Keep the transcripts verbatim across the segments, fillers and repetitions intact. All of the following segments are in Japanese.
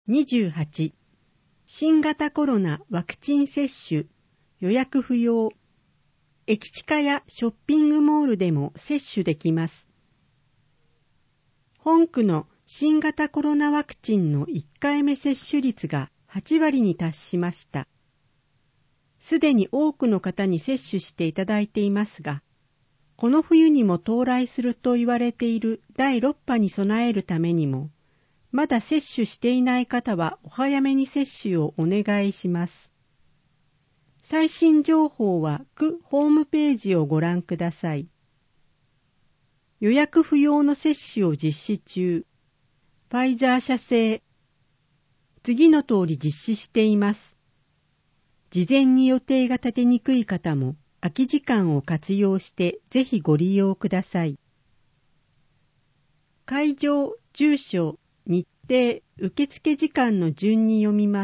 にじゅうはち、新型コロナワクチン接種、予約不要。駅近やショッピングモールでも接種できます。本区の新型コロナワクチンのいっかいめ接種率がはちわりに達しました。すでに多くの方に接種していただいていますが、この冬にも到来すると言われているだいろっぱに備えるためにも、まだ接種していない方はお早めに接種をお願いします。最新情報は区ホームページをご覧ください。予約不要の接種を実施中。ファイザー社製。次の通り実施しています。事前に予定が立てにくい方も空き時間を活用してぜひご利用ください。会場、住所、日程、受付時間の順に読みます。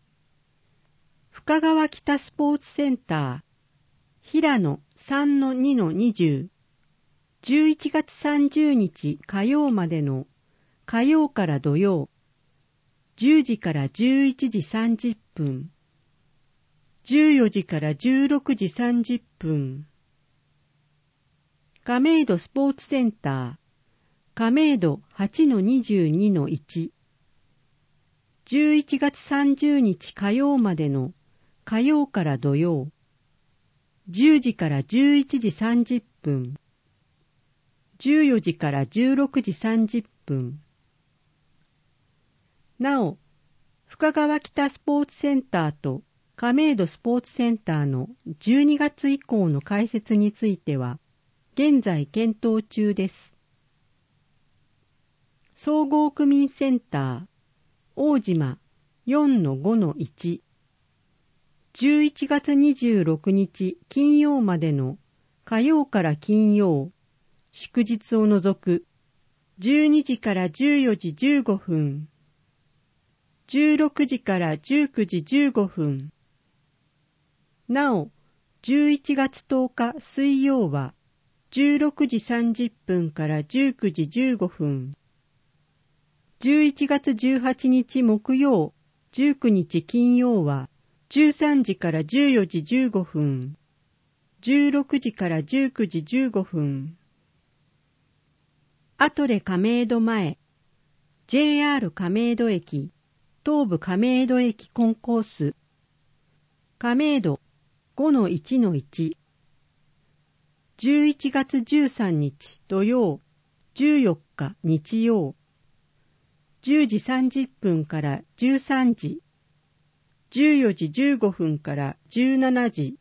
深川北スポーツセンター、平野 さんのにのにじゅう、じゅういちがつさんじゅうにち火曜までの火曜から土曜、じゅうじからじゅういちじさんじゅっぷん、じゅうよじからじゅうろくじさんじゅっぷん。亀戸スポーツセンター、亀戸 はちのにじゅうにのいち、じゅういちがつさんじゅうにち火曜までの火曜から土曜、じゅうじからじゅういちじさんじゅっぷん、じゅうよじからじゅうろくじさんじゅっぷん。なお、深川北スポーツセンターと亀戸スポーツセンターのじゅうにがつ以降の開設については、現在検討中です。総合区民センター、大島 よんのごのいち、じゅういちがつにじゅうろくにち金曜までの火曜から金曜、祝日を除くじゅうにじからじゅうよじじゅうごふん、じゅうろくじからじゅうくじじゅうごふん。なお、じゅういちがつとおか水曜はじゅうろくじさんじゅっぷんからじゅうくじじゅうごふん、じゅういちがつじゅうはちにち木曜、じゅうくにち金曜はじゅうさんじからじゅうよじじゅうごふん、じゅうろくじからじゅうくじじゅうごふん。アトレ亀戸前、ジェイアール 亀戸駅、東武亀戸駅コンコース、亀戸 ごのいちのいち、じゅういちがつじゅうさんにち土曜、じゅうよっか日曜、じゅうじさんじゅっぷんからじゅうさんじ、じゅうよじじゅうごふんからじゅうしちじ、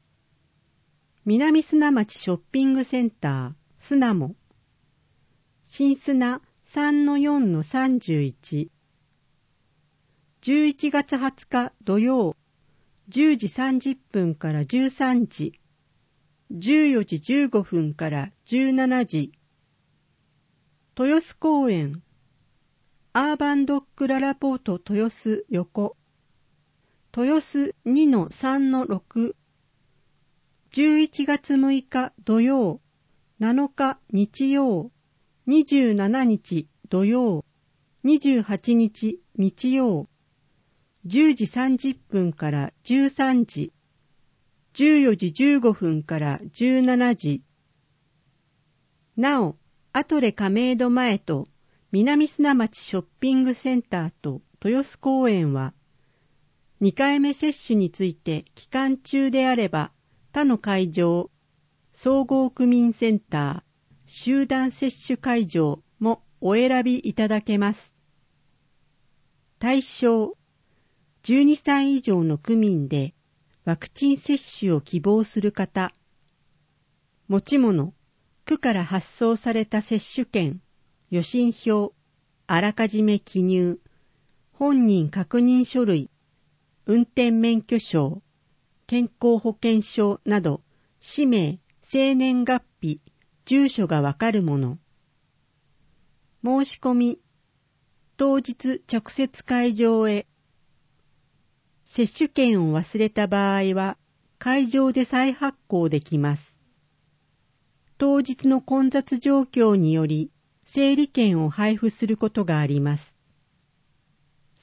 南砂町ショッピングセンター、砂も、新砂 さんのよんのさんじゅういち、じゅういちがつはつか土曜、じゅうじさんじゅっぷんからじゅうさんじ、じゅうよじじゅうごふんからじゅうしちじ、豊洲公園、アーバンドッグララポート豊洲横、豊洲 にのさんのろく、じゅういちがつむいか土曜、なのか日曜、にじゅうしちにち土曜、にじゅうはちにち日曜、じゅうじさんじゅっぷんからじゅうさんじ、じゅうよじじゅうごふんからじゅうしちじ。なお、アトレ亀戸前と南砂町ショッピングセンターと豊洲公園は、にかいめ接種について期間中であれば、他の会場、総合区民センター、集団接種会場もお選びいただけます。対象、じゅうにさい以上の区民でワクチン接種を希望する方、持ち物、区から発送された接種券、予診票、あらかじめ記入、本人確認書類、運転免許証、健康保険証など、氏名、生年月日、住所がわかるもの。申し込み、当日直接会場へ。接種券を忘れた場合は、会場で再発行できます。当日の混雑状況により、整理券を配布することがあります。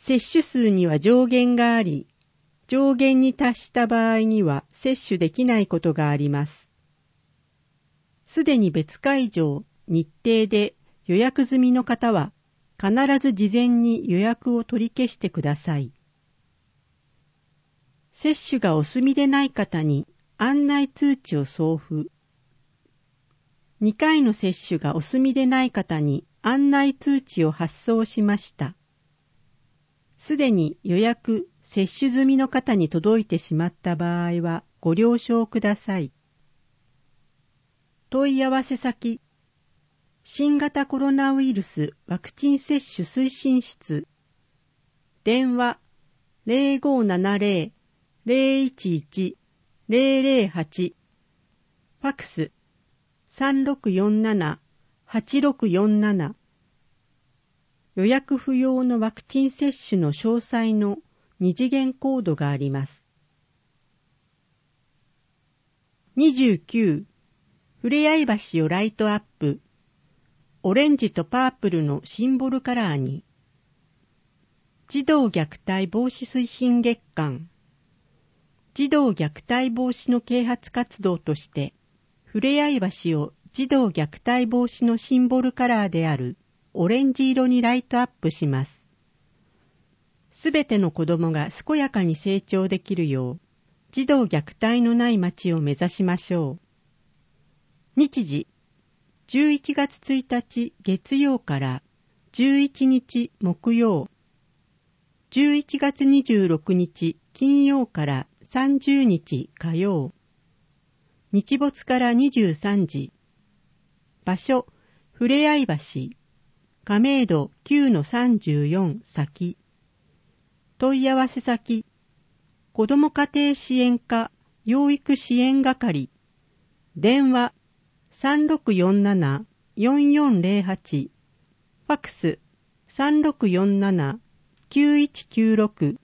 接種数には上限があり、上限に達した場合には接種できないことがあります。すでに別会場、日程で予約済みの方は、必ず事前に予約を取り消してください。接種がお済みでない方に案内通知を送付。にかいの接種がお済みでない方に案内通知を発送しました。すでに予約、接種済みの方に届いてしまった場合はご了承ください。問い合わせ先、新型コロナウイルスワクチン接種推進室、電話 ゼロごーななゼロ ゼロいちいち ゼロゼロはち、ファクス さんろくよんなな はちろくよんなな、予約不要のワクチン接種の詳細の二次元コードがあります。にじゅうきゅう、ふれあい橋をライトアップ、オレンジとパープルのシンボルカラーに、児童虐待防止推進月間、児童虐待防止の啓発活動として、ふれあい橋を児童虐待防止のシンボルカラーであるオレンジ色にライトアップします。すべての子どもが健やかに成長できるよう、児童虐待のない町を目指しましょう。日時、じゅういちがつついたち月曜からじゅういちにち木曜、じゅういちがつにじゅうろくにち金曜からさんじゅうにち火曜、日没からにじゅうさんじ、場所、ふれあい橋、亀戸 きゅうのさんじゅうよん 先、問い合わせ先、子ども家庭支援課養育支援係、電話 さんろくよんなな よんよんゼロはち、ファクス さんろくよんなな きゅういちきゅうろく、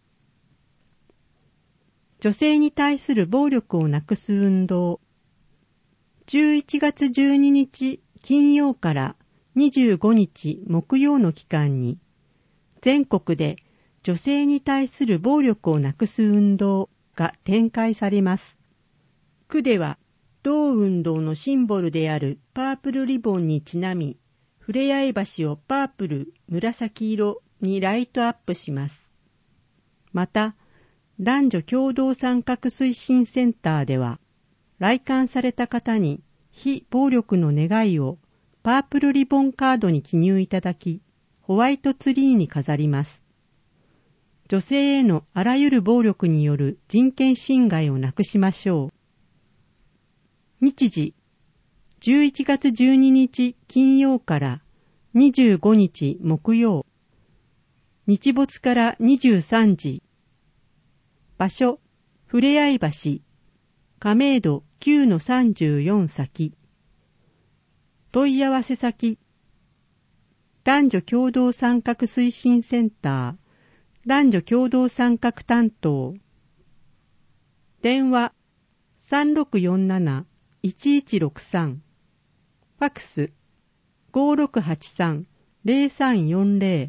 女性に対する暴力をなくす運動、じゅういちがつじゅうににち金曜からにじゅうごにち木曜の期間に、全国で女性に対する暴力をなくす運動が展開されます。区では、同運動のシンボルであるパープルリボンにちなみ、ふれあい橋をパープル、紫色にライトアップします。また、男女共同参画推進センターでは、来館された方に非暴力の願いをパープルリボンカードに記入いただき、ホワイトツリーに飾ります。女性へのあらゆる暴力による人権侵害をなくしましょう。日時、じゅういちがつじゅうににち金曜からにじゅうごにち木曜、日没からにじゅうさんじ、場所、ふれあい橋、亀戸 きゅうのさんじゅうよん 先、問い合わせ先、男女共同参画推進センター、男女共同参画担当、電話 さんろくよんなな いちいちろくさん、ファクス ごろくはちさん ゼロさんよんゼロ、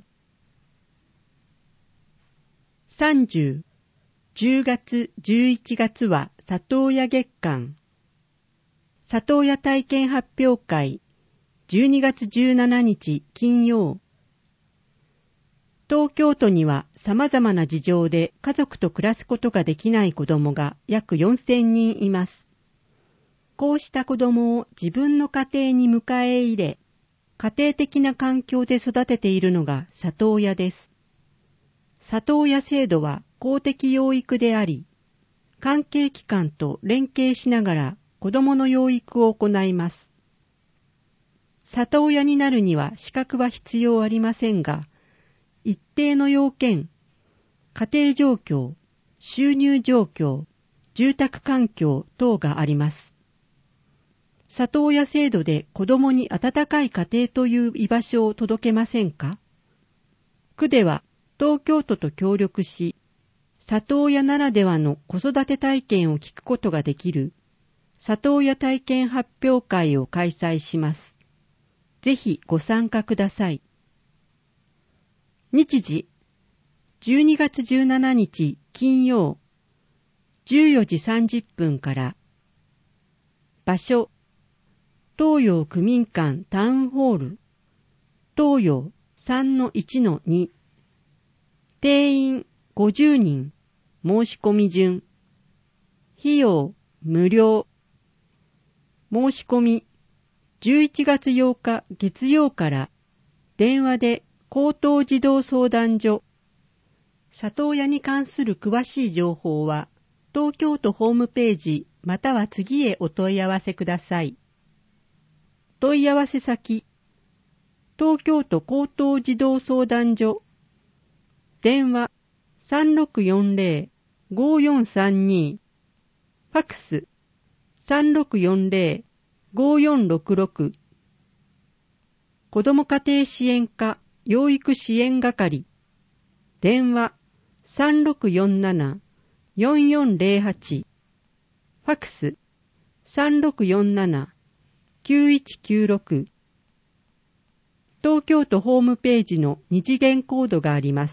さんじゅう、じゅうがつじゅういちがつは里親月間、里親体験発表会、じゅうにがつじゅうしちにち金曜。東京都には様々な事情で家族と暮らすことができない子どもが約よんせんにんいます。こうした子どもを自分の家庭に迎え入れ、家庭的な環境で育てているのが里親です。里親制度は公的養育であり、関係機関と連携しながら子どもの養育を行います。里親になるには資格は必要ありませんが、一定の要件、家庭状況、収入状況、住宅環境等があります。里親制度で子どもに温かい家庭という居場所を届けませんか？区では東京都と協力し、里親ならではの子育て体験を聞くことができる里親体験発表会を開催します。ぜひご参加ください。日時、 じゅうにがつじゅうしちにち金曜じゅうよじさんじゅっぷんから。場所、東洋区民館タウンホール、東洋 さんのいちのに。定員ごじゅうにん、申し込み順。費用無料。申し込みじゅういちがつようか月曜から。電話で高等児童相談所。里親に関する詳しい情報は東京都ホームページまたは次へお問い合わせください。問い合わせ先、東京都高等児童相談所。電話 さんろくよんぜろ ごよんさんに。ファックス さんろくよんぜろ ごよんろくろく。子ども家庭支援課養育支援係。電話 さんろくよんなな よんよんぜろはち。ファックス さんろくよんなな きゅういちきゅうろく。東京都ホームページの二次元コードがあります。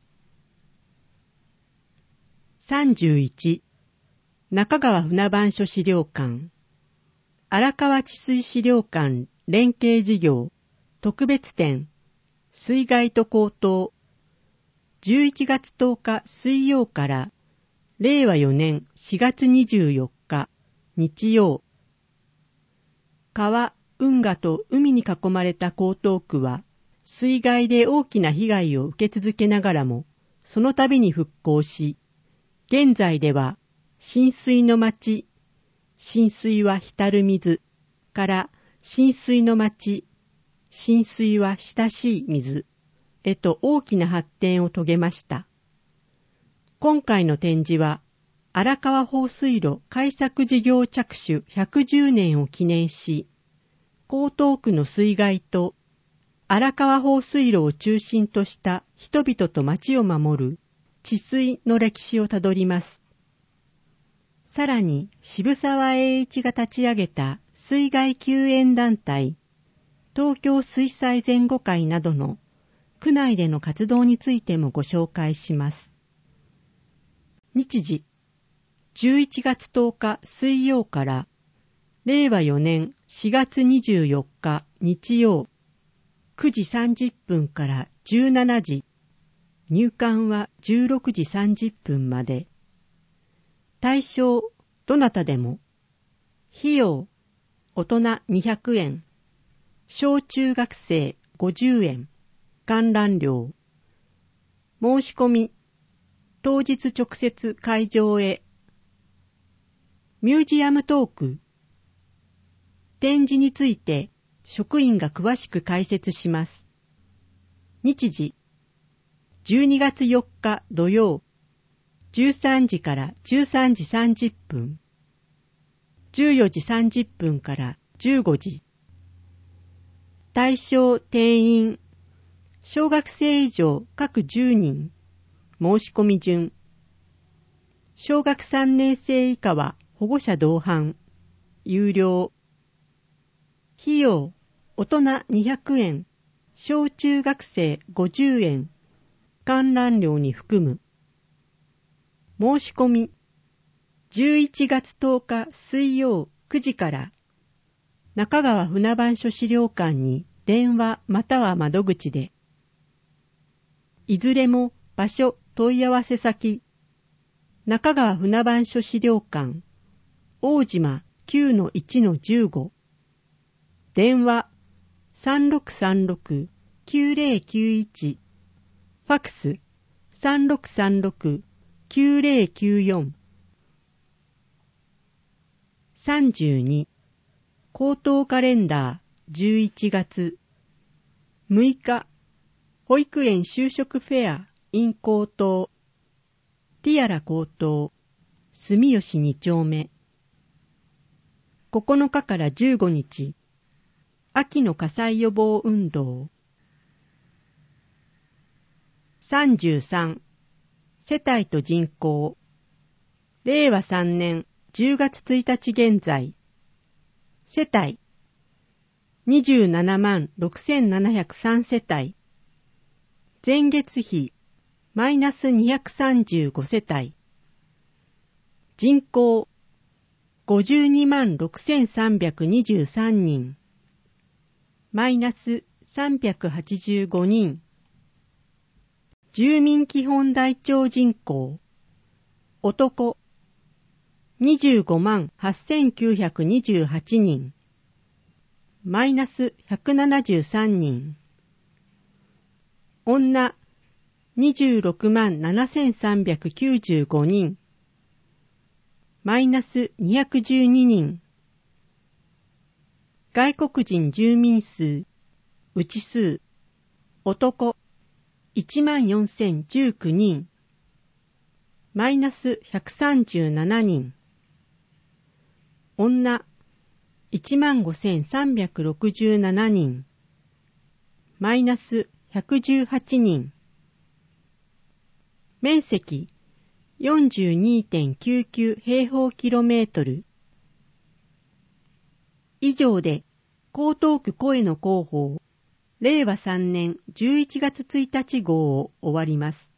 さんじゅういち、中川船番所資料館、荒川治水資料館連携事業特別展、水害と高騰、じゅういちがつとおか水曜かられいわよねんしがつにじゅうよっか日曜。川、運河と海に囲まれた江東区は水害で大きな被害を受け続けながらもその度に復興し、現在では浸水の町、浸水は浸る水から浸水の町、浸水は親しい水へと大きな発展を遂げました。今回の展示は荒川放水路開削事業着手ひゃくじゅうねんを記念し、江東区の水害と荒川放水路を中心とした人々と町を守る治水の歴史をたどります。さらに渋沢栄一が立ち上げた水害救援団体、東京水災前後会などの区内での活動についてもご紹介します。日時、じゅういちがつとおか水曜かられいわよねんしがつにじゅうよっか日曜、くじさんじゅっぷんからじゅうしちじ、入館はじゅうろくじさんじゅっぷんまで。対象、どなたでも。費用、大人にひゃくえん。小中学生ごじゅうえん。観覧料。申し込み、当日直接会場へ。ミュージアムトーク。展示について職員が詳しく解説します。日時、じゅうにがつよっか土曜、じゅうさんじからじゅうさんじさんじゅっぷん、じゅうよじさんじゅっぷんからじゅうごじ。対象定員、小学生以上各じゅうにん、申し込み順。小学さんねん生以下は保護者同伴、有料。費用、大人にひゃくえん、小中学生ごじゅうえん、観覧料に含む。申し込み、じゅういちがつとおか水曜くじから、中川船番所資料館に電話または窓口で。いずれも場所問い合わせ先、中川船番所資料館、大島 きゅうのいちのじゅうご。電話 さんろくさんろく きゅうぜろきゅういち。ファックス さんろくさんろく きゅうぜろきゅうよん。さんじゅうに、高等カレンダーじゅういちがつ。むいか、保育園就職フェア in 高等。ティアラ高等、住吉に丁目。ここのかからじゅうごにち、秋の火災予防運動。さんじゅうさん、世帯と人口。れいわさんねんじゅうがつついたち現在。世帯にじゅうななまんろくせんななひゃくさん世帯。前月比マイナスにひゃくさんじゅうご世帯。人口ごじゅうにまんろくせんさんびゃくにじゅうさん人。マイナスさんびゃくはちじゅうご人。住民基本台帳人口。男にじゅうごまんはっせんきゅうひゃくにじゅうはち人。マイナスひゃくななじゅうさん人。女にじゅうろくまんななせんさんびゃくきゅうじゅうご人。マイナスにひゃくじゅうに人。外国人住民数、内数、男いちまんよんせんじゅうきゅう人。マイナスひゃくさんじゅうなな人。女いちまんごせんさんびゃくろくじゅうなな人。マイナスひゃくじゅうはち人。面積 よんじゅうにてんきゅうきゅう 平方キロメートル。以上で江東区声の広報、れいわさんねんじゅういちがつついたち号を終わります。